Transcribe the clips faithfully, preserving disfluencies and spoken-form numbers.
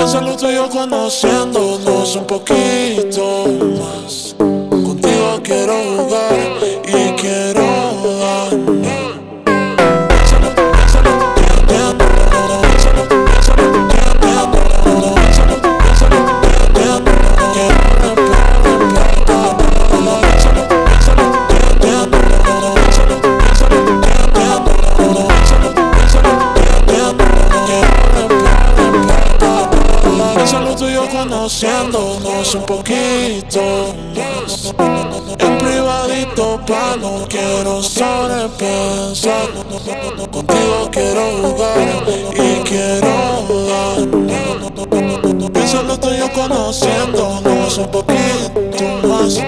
Piénsalo tú y yo conociéndonos un poquito más. Contigo quiero jugar y quiero ganar. Piénsalo, piénsalo, entiendo. Piénsalo, piénsalo, entiendo. Piénsalo, piénsalo, entiendo. Quiero romper, romper. Piénsalo, piénsalo, entiendo. Piénsalo, piénsalo, entiendo. Piénsalo, piénsalo, entiendo. Quiero romper, romper. Piénsalo tú y yo conociéndonos un poquito más. En privadito pa' no quiero sobrepensar. Contigo quiero jugar y quiero ganar. Piénsalo tú y yo conociéndonos un poquito más.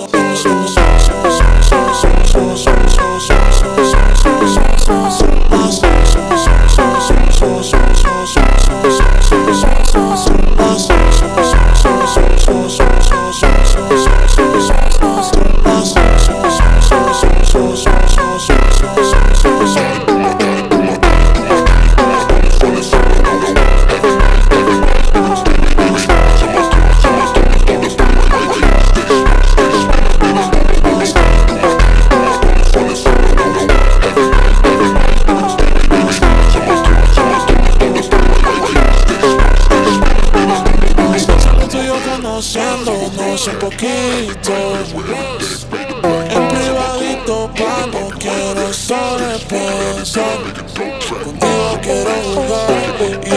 Conociéndonos un poquito más. En privadito pa' no quiero sobrepensar. Contigo quiero jugar y